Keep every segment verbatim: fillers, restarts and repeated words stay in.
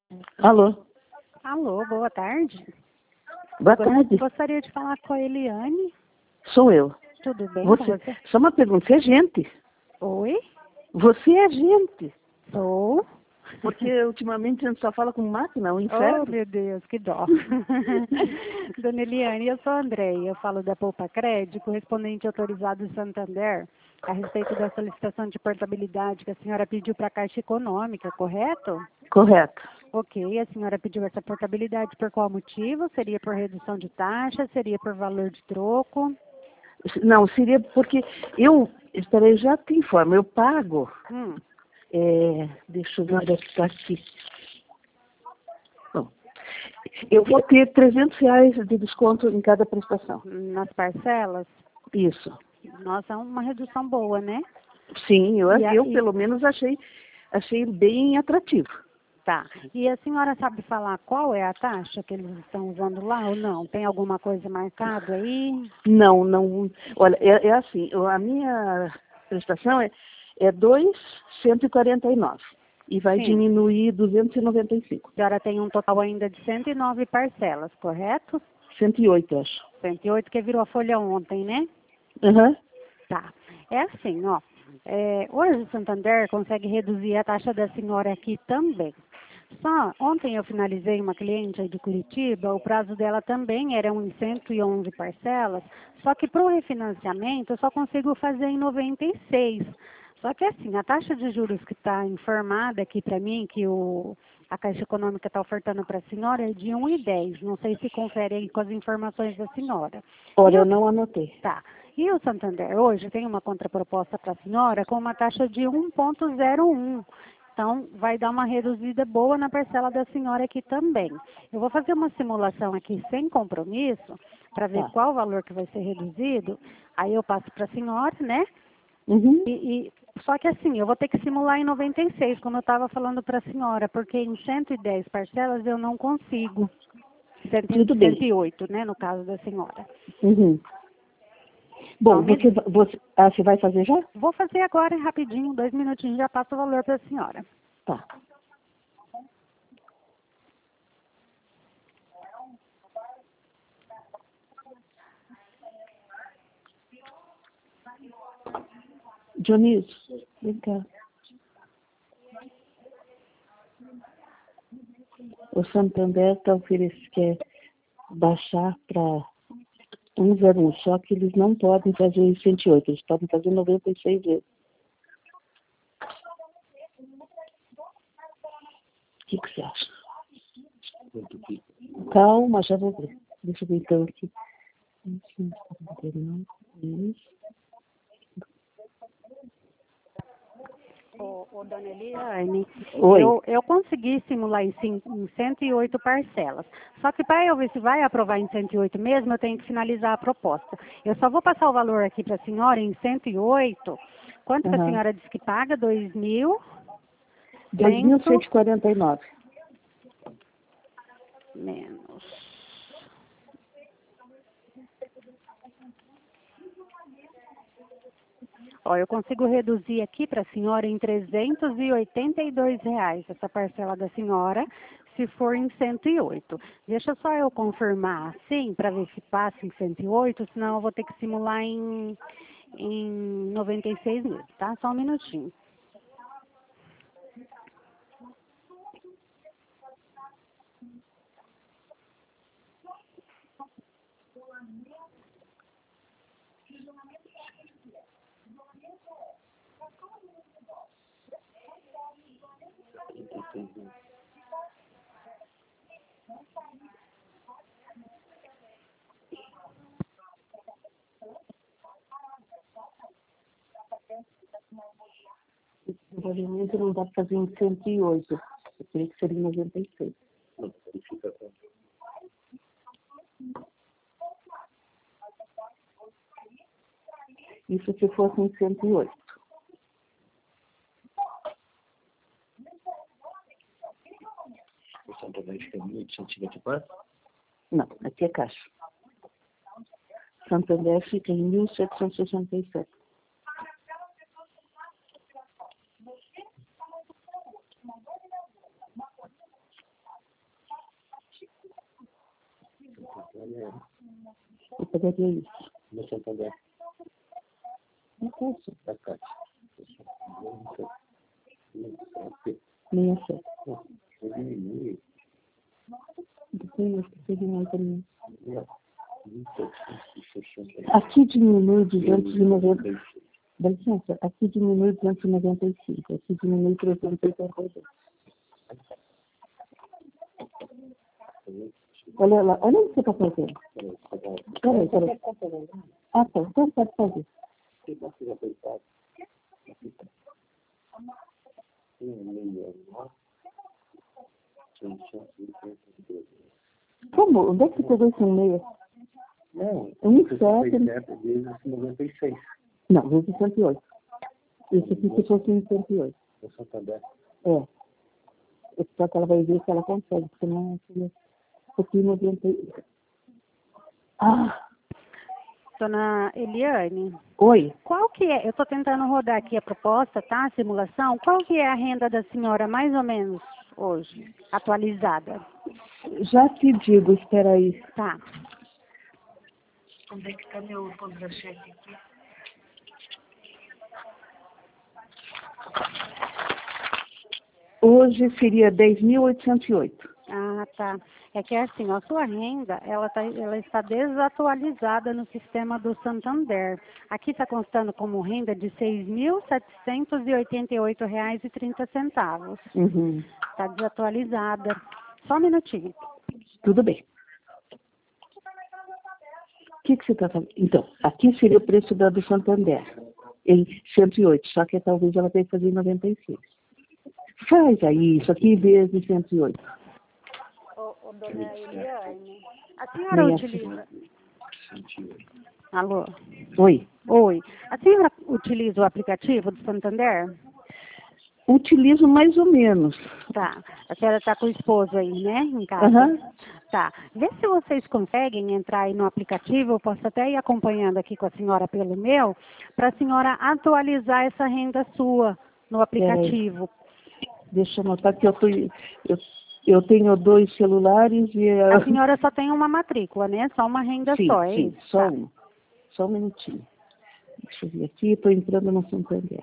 Alô, Alô, boa tarde. boa Gos- tarde. Gostaria de falar com a Eliane. Sou eu. Tudo bem com Você, você? só uma pergunta, você é gente? Oi? Você é gente? Sou. Porque ultimamente a gente só fala com máquina, um Oh, inferno. meu Deus, que dó. Dona Eliane, eu sou a Andréia, eu falo da Poupa Crédito, correspondente autorizado do Santander, a respeito da solicitação de portabilidade que a senhora pediu para a Caixa Econômica, correto? Correto. Ok, a senhora pediu essa portabilidade por qual motivo? Seria por redução de taxa? Seria por valor de troco? Não, seria porque eu, espera aí, já te informo, eu pago, Hum, é, deixa eu ver onde é que está aqui. Bom, eu vou ter trezentos reais de desconto em cada prestação. nas parcelas? Isso. Nossa, é uma redução boa, né? Sim, eu, E, a- eu e- pelo menos achei, achei bem atrativo. tá. E a senhora sabe falar qual é a taxa que eles estão usando lá ou não? Tem alguma coisa marcada aí? Não, não. Olha, é, é assim, eu- a minha prestação é, é dois mil cento e quarenta e nove e vai Sim. diminuir duzentos e noventa e cinco. A senhora tem um total ainda de cento e nove parcelas, correto? cento e oito, acho. cento e oito que virou a folha ontem, né? Aham. Tá. É assim, ó. É, hoje o Santander consegue reduzir a taxa da senhora aqui também. Só, ontem eu finalizei uma cliente aí de Curitiba, o prazo dela também era em cento e onze parcelas, só que para o refinanciamento eu só consigo fazer em noventa e seis. Só que assim, a taxa de juros que está informada aqui para mim, que o, a Caixa Econômica está ofertando para a senhora, é de um e dez. Não sei se confere aí com as informações da senhora. E Olha, o eu não anotei. Tá. E o Santander hoje tem uma contraproposta para a senhora com uma taxa de um ponto zero um. Então, vai dar uma reduzida boa na parcela da senhora aqui também. Eu vou fazer uma simulação aqui sem compromisso, para ver Tá. qual o valor que vai ser reduzido. Aí eu passo para a senhora, né? Uhum. E, e- só que assim, eu vou ter que simular em noventa e seis, como eu estava falando para a senhora, porque em cento e dez parcelas eu não consigo. Tudo cento e bem. oito, né, no caso da senhora. Uhum. Só Bom, um você, minuto. va- você, ah, você vai fazer já? Vou fazer agora rapidinho, dois minutinhos, já passo o valor para a senhora. Tá. Dionísio, vem cá. O Santander está oferecendo, quer baixar para um zero um, só que eles não podem fazer em cento e oito, eles podem fazer noventa e seis vezes. O que, que você acha? Calma, já vou ver. Deixa eu ver então aqui. Isso. Ô, ô dona Eliane, Oi. eu, eu consegui simular em, cin- em cento e oito parcelas. Só que para eu ver se vai aprovar em cento e oito mesmo, eu tenho que finalizar a proposta. Eu só vou passar o valor aqui para a senhora em cento e oito. Quanto que a Uhum. senhora disse que paga? Dois mil dois mil cento e quarenta e nove. menos. Ó, eu consigo reduzir aqui para a senhora em trezentos e oitenta e dois reais essa parcela da senhora, se for em cento e oito. Deixa só eu confirmar assim, para ver se passa em cento e oito, senão eu vou ter que simular em, em noventa e seis mesmo, tá? Só um minutinho. Provavelmente não dá para fazer em cento e oito. Eu queria que seria em noventa e seis. Isso se fosse em cento e oito. O Santander fica mil oitocentos e cinquenta e quatro? Não, aqui é caixa. Santander fica em mil setecentos e sessenta e sete. Olha, Eu pagaria isso. no Santander. Não posso. Da Cátia. Nem a sete. Eu diminui. Depois eu esqueci mais também. vinte e sete. Aqui diminui duzentos e noventa. Dá licença, aqui diminui duzentos e noventa e cinco. Aqui diminui trezentos e oitenta e dois. Olha lá, olha o que você está fazendo. Peraí, peraí. Ah, tá, então pode fazer. Como? Onde é que você pegou esse e-mail? Não, um e sete. vezes noventa e seis. Não, vezes cento e oito. Isso aqui se fosse em cento e oito. No Santander. É. Só que ela vai ver se ela consegue, porque não é aqui noventa e oito. Ah! Dona Eliane, Oi. qual que é, eu estou tentando rodar aqui a proposta, tá, a simulação, qual que é a renda da senhora mais ou menos hoje, atualizada? Já te digo, espera aí. Tá. Onde é que está meu contra-cheque aqui? Hoje seria dez mil oitocentos e oito. Ah, tá. É que é assim, ó, a sua renda, ela, tá, ela está desatualizada no sistema do Santander. Aqui está constando como renda de seis mil setecentos e oitenta e oito reais e trinta centavos. Uhum. Está desatualizada. Só um minutinho. Tudo bem. O que, que você está falando? Então, aqui seria o preço da do Santander, em cento e oito, só que talvez ela tenha que fazer em noventa e seis. Faz aí isso aqui vezes cento e oito. Ô, ô dona Eliane, a senhora Meia utiliza... Alô? Oi. Oi. A senhora utiliza o aplicativo do Santander? Utilizo mais ou menos. Tá. A senhora está com o esposo aí, né, em casa? Aham. Tá. Vê se vocês conseguem entrar aí no aplicativo, eu posso até ir acompanhando aqui com a senhora pelo meu, para a senhora atualizar essa renda sua no aplicativo. Deixa eu anotar que eu, tô, eu, eu tenho dois celulares e... A A senhora só tem uma matrícula, né? Só uma renda sim, só, é sim, isso? só Tá. um. Só um minutinho. Deixa eu ver aqui, estou entrando no Santander.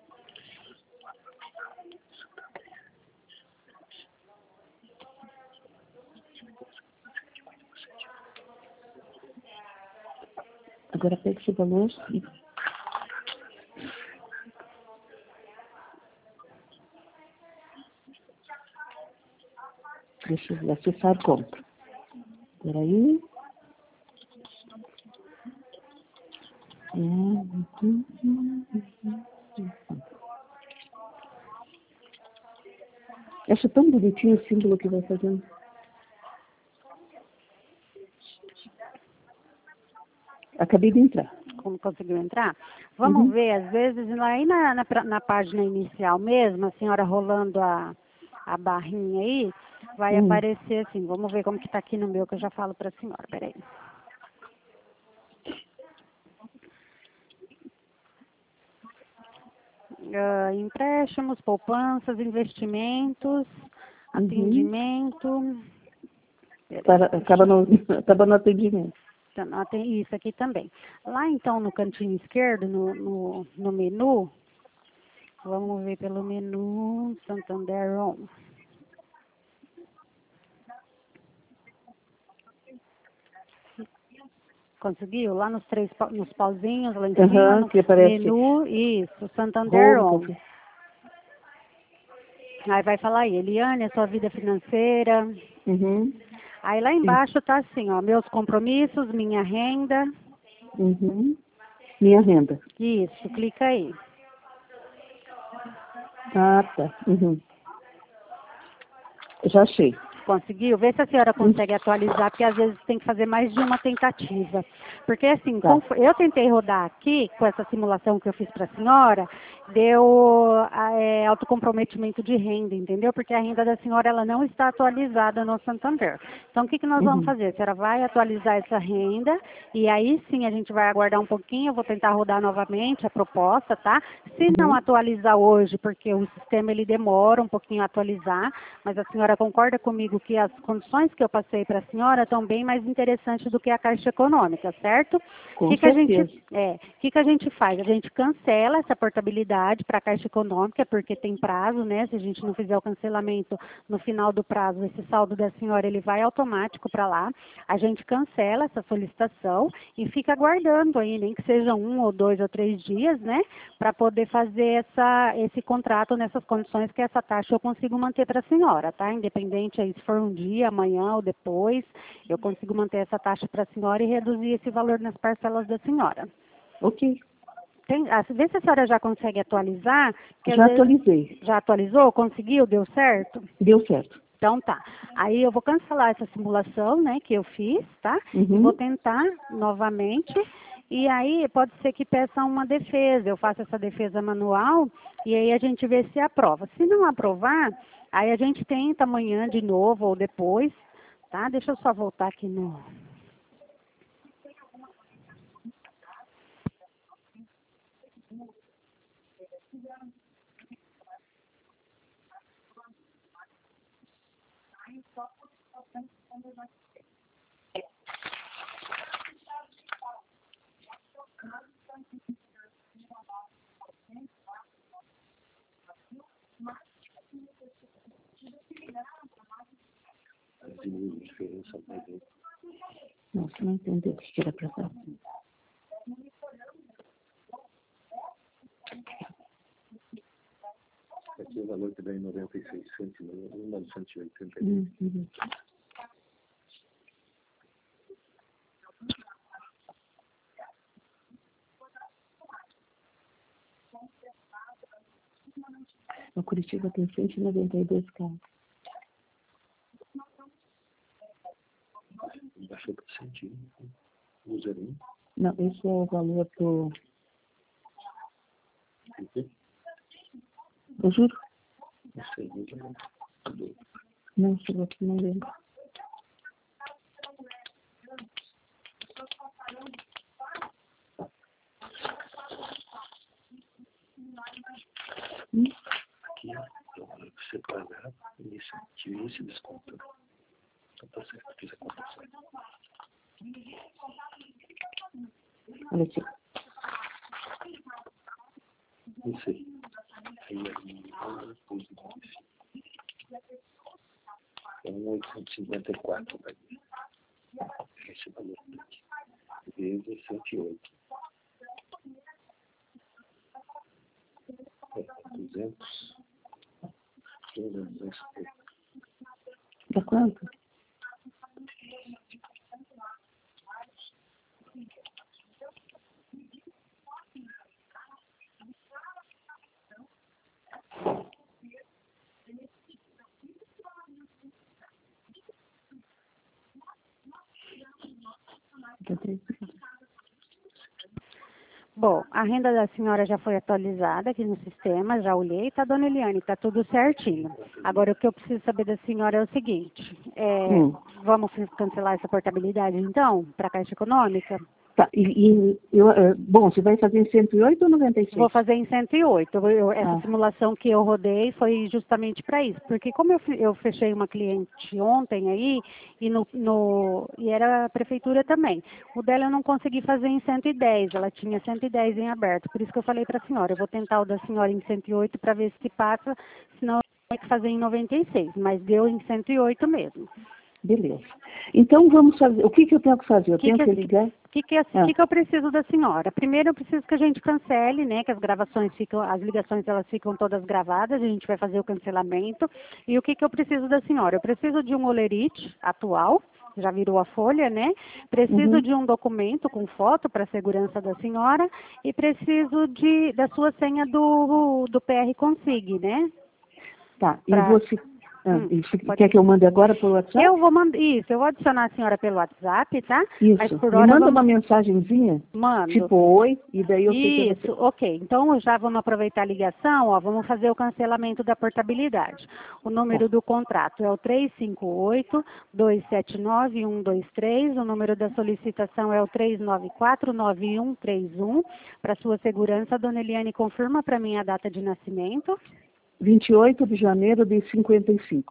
Agora pega esse valor e... Deixa eu ver, acessar a conta. Espera aí. Acho tão bonitinho o símbolo que vai fazendo. Acabei de entrar. Como conseguiu entrar? Vamos Uhum. ver, às vezes, lá aí na, na, na página inicial mesmo, a senhora rolando a, a barrinha aí, vai Hum. aparecer assim. Vamos ver como que está aqui no meu, que eu já falo para a senhora. Peraí. Uh, empréstimos, poupanças, investimentos, Uhum. atendimento. Para, acaba, no, acaba no atendimento. Então, tem isso aqui também. Lá então no cantinho esquerdo, no, no, no menu, vamos ver pelo menu Santander On. Conseguiu? Lá nos três nos pauzinhos, lá em cima, Uhum, no que aparece menu, isso, Santander On. Home. Aí vai falar aí, Eliane, a sua vida financeira. Uhum. Aí lá embaixo tá assim, ó, meus compromissos, minha renda. Uhum. Minha renda. Isso, clica aí. Ah, tá. Uhum. Já achei. Conseguiu? Vê se a senhora consegue atualizar, porque às vezes tem que fazer mais de uma tentativa. Porque assim, Tá. eu tentei rodar aqui, com essa simulação que eu fiz para a senhora, deu é, autocomprometimento de renda, entendeu? Porque a renda da senhora ela não está atualizada no Santander. Então, o que, que nós vamos Uhum. fazer? A senhora vai atualizar essa renda, e aí sim a gente vai aguardar um pouquinho, eu vou tentar rodar novamente a proposta, tá? Se não Uhum. atualizar hoje, porque o sistema ele demora um pouquinho a atualizar, mas a senhora concorda comigo comigo que as condições que eu passei para a senhora estão bem mais interessantes do que a Caixa Econômica, certo? Com O que, que a gente, certeza. é, que, que a gente faz? A gente cancela essa portabilidade para a Caixa Econômica, porque tem prazo, né? Se a gente não fizer o cancelamento no final do prazo, esse saldo da senhora ele vai automático para lá. A gente cancela essa solicitação e fica aguardando aí, nem que seja um ou dois ou três dias, né? Para poder fazer essa, esse contrato nessas condições que essa taxa eu consigo manter para a senhora, tá? Independente aí se for um dia, amanhã ou depois, eu consigo manter essa taxa para a senhora e reduzir esse valor nas parcelas da senhora. Ok. Tem, ah, vê se a senhora já consegue atualizar. Que às Já vezes- atualizei. Já atualizou? Conseguiu? Deu certo? Deu certo. Então tá. Aí eu vou cancelar essa simulação, né, que eu fiz, tá? Uhum. E vou tentar novamente. E aí pode ser que peça uma defesa. Eu faço essa defesa manual e aí a gente vê se aprova. Se não aprovar, aí a gente tenta amanhã de novo ou depois, tá? Deixa eu só voltar aqui no... Mas e a diferença vai ver. Não, você não entendeu o que era para dar. Aqui o valor que dá em noventa e seis cêntimos, mil novecentos e oitenta e oito. Uhum. O Curitiba tem cento e noventa e dois casos. Baixou para cento e um, no zero um. Não, esse é o valor do... O quê? Eu juro? Não sei, não sei. Não, chegou aqui, não lembro. Hum? Aqui, o valor que você pagar, esse, tira esse desconto. Então tá certo, fiz a contação. Olha aqui. Não sei. Aí, aí, depois do benefício. É um oitocentos e cinquenta e quatro, vai. Esse valor aqui. Vezes cento e oito. É, duzentos. duzentos. Dá quanto? Dá três. Bom, a renda da senhora já foi atualizada aqui no sistema, já olhei, tá, dona Eliane, tá tudo certinho. Agora, o que eu preciso saber da senhora é o seguinte, é, Hum. vamos cancelar essa portabilidade, então, para a Caixa Econômica? Tá, e, e eu, eh, bom, você vai fazer em cento e oito ou noventa e seis? Vou fazer em cento e oito. Eu- eu- essa Ah. simulação que eu rodei foi justamente para isso, porque como eu, fi- eu fechei uma cliente ontem aí, e, no, no- e era a prefeitura também, o dela eu não consegui fazer em cento e dez, ela tinha cento e dez em aberto, por isso que eu falei para a senhora, eu vou tentar o da senhora em cento e oito para ver se passa, senão eu vou ter que fazer em noventa e seis, mas deu em cento e oito mesmo. Beleza. Então vamos fazer. O que, que eu tenho que fazer? Eu Que tenho que que é- ligar? O que, que, é- Ah. que, que eu preciso da senhora? Primeiro, eu preciso que a gente cancele, né? Que as gravações ficam, as ligações elas ficam todas gravadas, a gente vai fazer o cancelamento. E o que, que eu preciso da senhora? Eu preciso de um olerite atual, já virou a folha, né? Preciso Uhum. de um documento com foto para a segurança da senhora e preciso de, da sua senha do, do P R Consig, né? Tá, e Pra- você. Ah, Hum, isso, pode- quer que eu mande agora pelo WhatsApp? Eu vou mandar, isso, eu vou adicionar a senhora pelo WhatsApp, tá? Mas Isso. por Me hora manda vamos... uma mensagenzinha, Mando. tipo oi, e daí eu sei que é Isso, você. ok. Então já vamos aproveitar a ligação, ó, vamos fazer o cancelamento da portabilidade. O número Tá. do contrato é o três cinco oito, dois sete nove, um dois três, o número da solicitação é o três nove quatro, nove um três um. Para sua segurança, dona Eliane, confirma para mim a data de nascimento. vinte e oito de janeiro de cinquenta e cinco.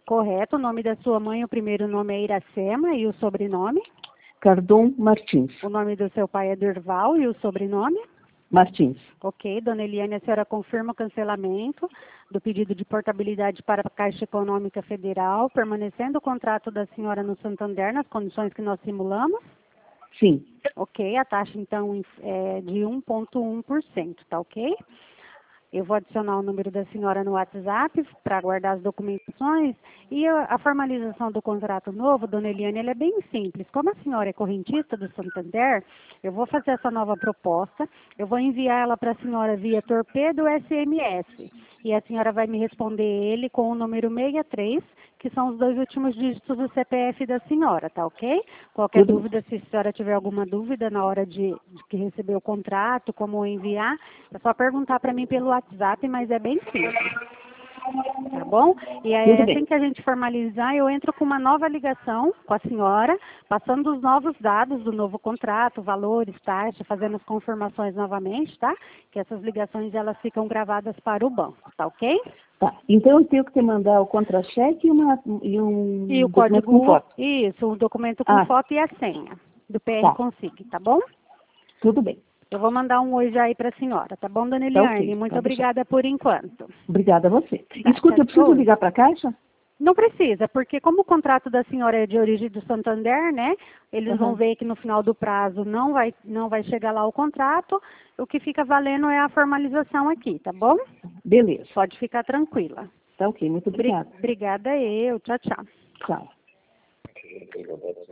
Correto. O nome da sua mãe, o primeiro nome é Iracema e o sobrenome? Cardon Martins. O nome do seu pai é Durval e o sobrenome? Martins. Ok. Dona Eliane, a senhora confirma o cancelamento do pedido de portabilidade para a Caixa Econômica Federal, permanecendo o contrato da senhora no Santander nas condições que nós simulamos? Sim. Ok. A taxa, então, é de um vírgula um por cento, tá ok? Eu vou adicionar o número da senhora no WhatsApp para guardar as documentações e a, a formalização do contrato novo, dona Eliane, ele é bem simples. Como a senhora é correntista do Santander, eu vou fazer essa nova proposta, eu vou enviar ela para a senhora via torpedo S M S e a senhora vai me responder ele com o número sessenta e três, que são os dois últimos dígitos do C P F da senhora, tá ok? Qualquer Tudo. dúvida, se a senhora tiver alguma dúvida na hora de, de que receber o contrato, como enviar, é só perguntar para mim pelo WhatsApp, mas é bem simples. Tá bom? E aí, Tudo assim bem. que a gente formalizar, eu entro com uma nova ligação com a senhora, passando os novos dados do novo contrato, valores, taxa, fazendo as confirmações novamente, tá? Que essas ligações, elas ficam gravadas para o banco, tá ok? Tá. Então eu tenho que te mandar o contra-cheque e, uma, e um E o documento código, com foto. isso, o documento com Ah. foto e a senha do P R Tá. Consig, tá bom? Tudo bem. Eu vou mandar um oi já aí para a senhora, tá bom, dona Tá Eliane? ok. Muito Pode deixar. obrigada por enquanto. Obrigada a você. Tá, Escuta, tá, eu preciso oi. ligar para a Caixa? Não precisa, porque como o contrato da senhora é de origem do Santander, né? Eles Uhum. vão ver que no final do prazo não vai, não vai chegar lá o contrato. O que fica valendo é a formalização aqui, tá bom? Beleza. Pode ficar tranquila. Tá ok. Muito Bri- obrigada. Obrigada eu. Tchau, tchau. Tchau.